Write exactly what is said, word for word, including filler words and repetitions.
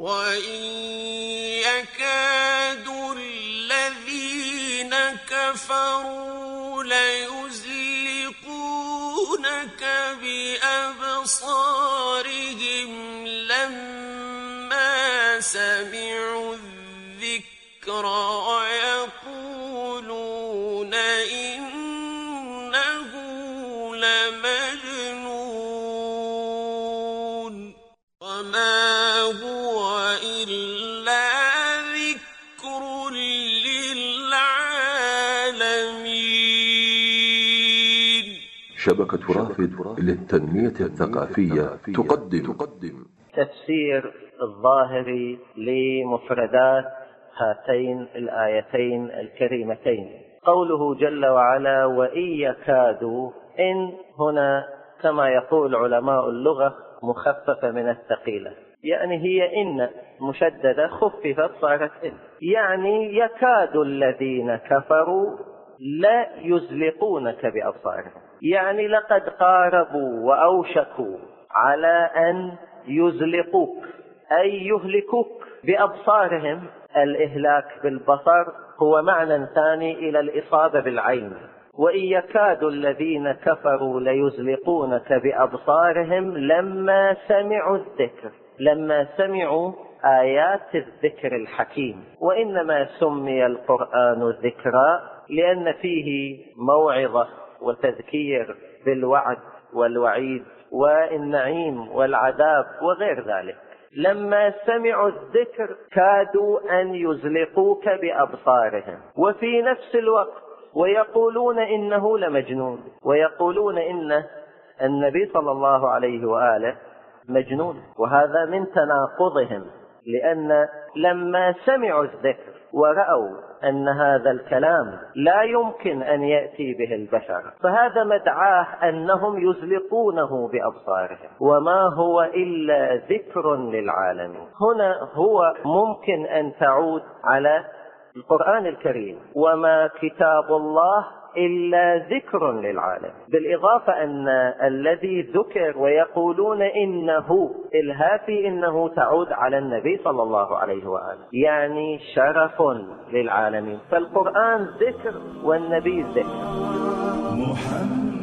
وإن يكاد الذين كفروا ليزلقونك بأبصارهم لما سمعوا الذكر ويقولون إنه لمجنون وما هو إلا ذكر للعالمين. شبكة رافد للتنمية الثقافية تقدم تفسير الظاهري لمفردات هاتين الآيتين الكريمتين. قوله جل وعلا وإن يكادوا، إن هنا كما يقول علماء اللغة مخففة من الثقيلة، يعني هي إن مشددة خففت صارت إن، يعني يكاد الذين كفروا لا يزلقونك بأبصارهم، يعني لقد قاربوا وأوشكوا على أن يزلقوك أي يهلكوك بأبصارهم. الإهلاك بالبصر هو معنى ثاني إلى الإصابة بالعين. وإن يكاد الذين كفروا ليزلقونك بأبصارهم لما سمعوا الذكر، لما سمعوا آيات الذكر الحكيم. وإنما سمي القرآن ذكرا لأن فيه موعظة وتذكير بالوعد والوعيد والنعيم والعذاب وغير ذلك. لما سمعوا الذكر كادوا أن يزلقوك بأبصارهم، وفي نفس الوقت ويقولون إنه لمجنون، ويقولون إن النبي صلى الله عليه وآله مجنون، وهذا من تناقضهم، لأن لما سمعوا الذكر ورأوا أن هذا الكلام لا يمكن أن يأتي به البشر، فهذا مدعاه أنهم يزلقونه بأبصارهم، وما هو إلا ذكر للعالمين. هنا هو ممكن أن تعود على القرآن الكريم، وما كتاب الله إلا ذكر للعالم، بالإضافة أن الذي ذكر ويقولون إنه الهافي إنه تعود على النبي صلى الله عليه وآله، يعني شرف للعالمين. فالقرآن ذكر والنبي ذكر.